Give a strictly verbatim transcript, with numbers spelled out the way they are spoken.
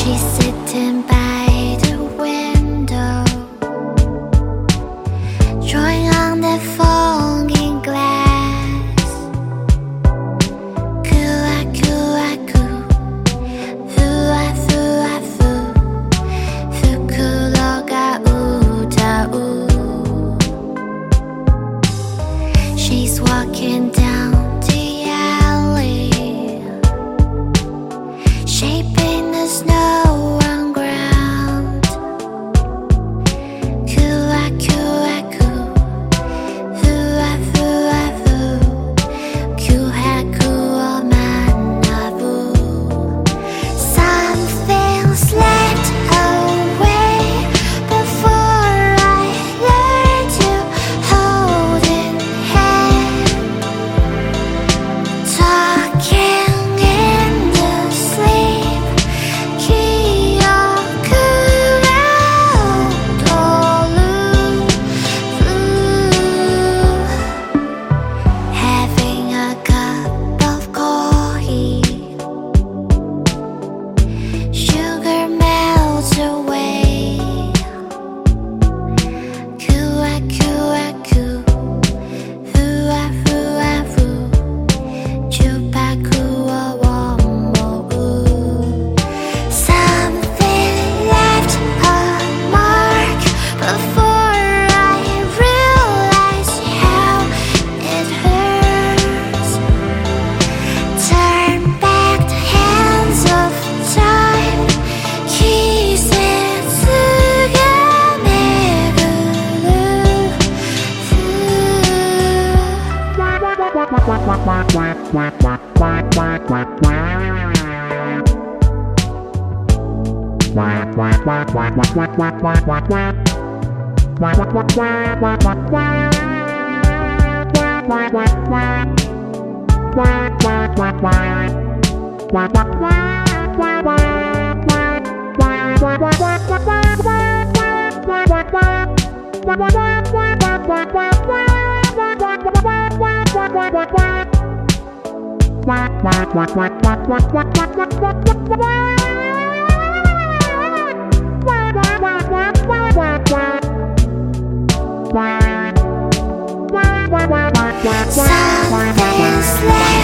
She's sitting by the window, drawing on the fogging glass. Coo-ah, coo-ah, coo, foo-ah, foo-ah, foo, fukuroga uta-u. She's walking down the alley, shaping the snow on ground. Coo-ah, coo-ah, coo, foo-ah, foo-ah, foo, coo-ah, coo-ah, manabu. Something slipped away before I learned to hold in hand. Talking in the sleep, Kyokura Otoru. Having a cup of coffee, sugar melts away. Coo-ah, coo-ah, coo, foo-ah, foo-ah, foo, chupaku-ah, wombo-oo. Something left a mark before I realized how it hurts. Turn back the hands of time, Kisetsuga Something slipped